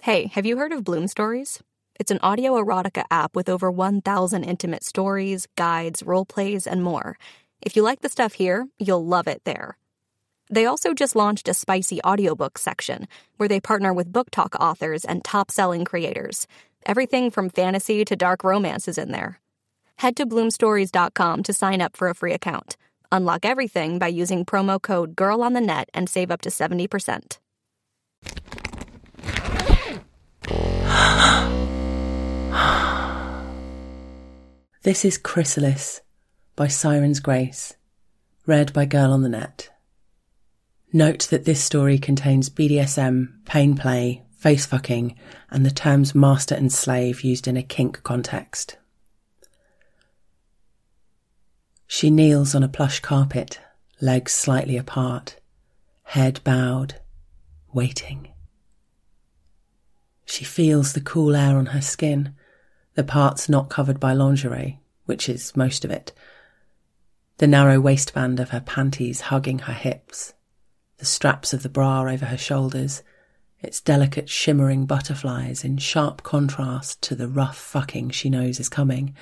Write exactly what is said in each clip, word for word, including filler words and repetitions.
Hey, have you heard of Bloom Stories? It's an audio erotica app with over one thousand intimate stories, guides, role plays, and more. If you like the stuff here, you'll love it there. They also just launched a spicy audiobook section where they partner with book talk authors and top-selling creators. Everything from fantasy to dark romance is in there. Head to bloom stories dot com to sign up for a free account. Unlock everything by using promo code GIRLONTHENET and save up to seventy percent. This is Chrysalis by Siren's Grace, read by Girl on the Net. Note that this story contains B D S M, pain play, face fucking, and the terms master and slave used in a kink context. She kneels on a plush carpet, legs slightly apart, head bowed, waiting. She feels the cool air on her skin, the parts not covered by lingerie, which is most of it, the narrow waistband of her panties hugging her hips, the straps of the bra over her shoulders, its delicate shimmering butterflies in sharp contrast to the rough fucking she knows is coming.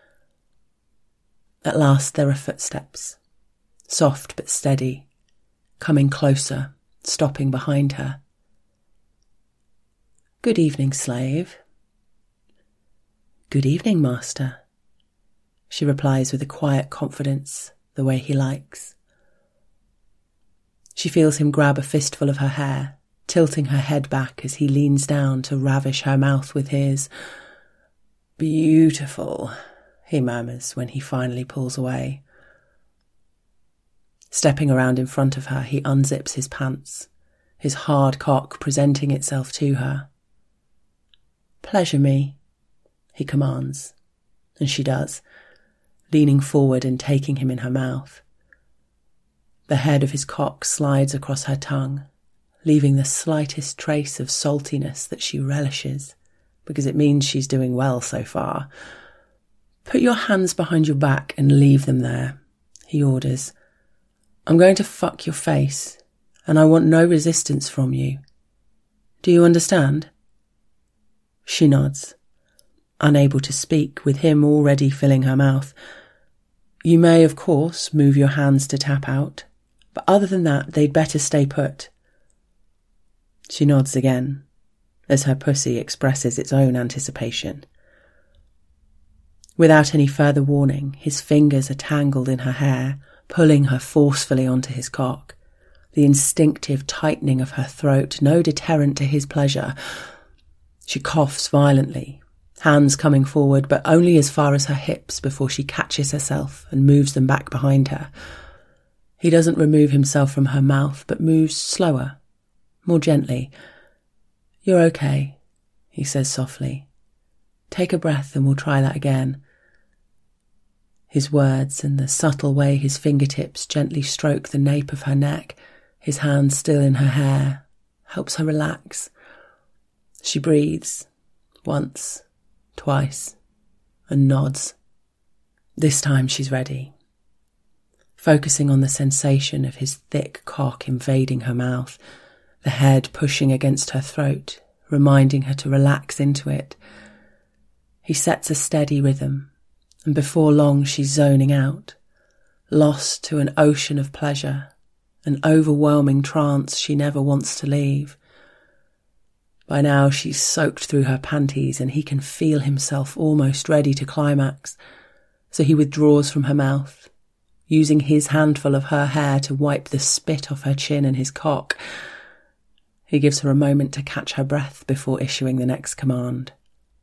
At last there are footsteps, soft but steady, coming closer, stopping behind her. "Good evening, slave." "Good evening, master," she replies with a quiet confidence, the way he likes. She feels him grab a fistful of her hair, tilting her head back as he leans down to ravish her mouth with his. "Beautiful," he murmurs when he finally pulls away. Stepping around in front of her, he unzips his pants, his hard cock presenting itself to her. "Pleasure me," he commands, and she does, leaning forward and taking him in her mouth. The head of his cock slides across her tongue, leaving the slightest trace of saltiness that she relishes, because it means she's doing well so far. "Put your hands behind your back and leave them there," he orders. "I'm going to fuck your face, and I want no resistance from you. Do you understand?" She nods, unable to speak, with him already filling her mouth. "You may, of course, move your hands to tap out, but other than that, they'd better stay put." She nods again, as her pussy expresses its own anticipation. Without any further warning, his fingers are tangled in her hair, pulling her forcefully onto his cock, the instinctive tightening of her throat no deterrent to his pleasure. She coughs violently, hands coming forward, but only as far as her hips before she catches herself and moves them back behind her. He doesn't remove himself from her mouth, but moves slower, more gently. "You're okay," he says softly. "Take a breath and we'll try that again." His words and the subtle way his fingertips gently stroke the nape of her neck, his hand still in her hair, helps her relax. She breathes, once, twice, and nods. This time she's ready. Focusing on the sensation of his thick cock invading her mouth, the head pushing against her throat, reminding her to relax into it. He sets a steady rhythm, and before long she's zoning out, lost to an ocean of pleasure, an overwhelming trance she never wants to leave. By now she's soaked through her panties and he can feel himself almost ready to climax, so he withdraws from her mouth, using his handful of her hair to wipe the spit off her chin and his cock. He gives her a moment to catch her breath before issuing the next command.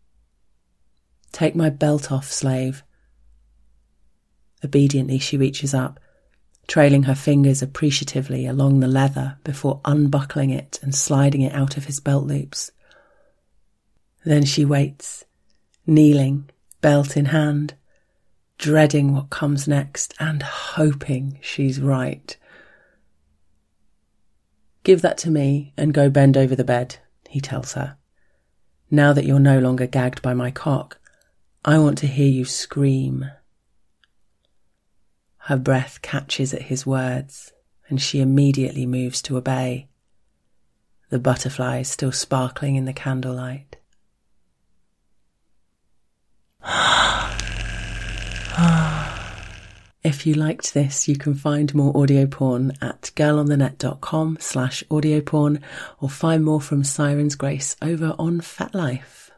"Take my belt off, slave." Obediently she reaches up, trailing her fingers appreciatively along the leather before unbuckling it and sliding it out of his belt loops. Then she waits, kneeling, belt in hand, dreading what comes next and hoping she's right. "Give that to me and go bend over the bed," he tells her. "Now that you're no longer gagged by my cock, I want to hear you scream." Her breath catches at his words, and she immediately moves to obey. the butterflies still sparkling in the candlelight. If you liked this, you can find more audio porn at girlonthenet.com slash audio porn or find more from Siren's Grace over on Fat Life.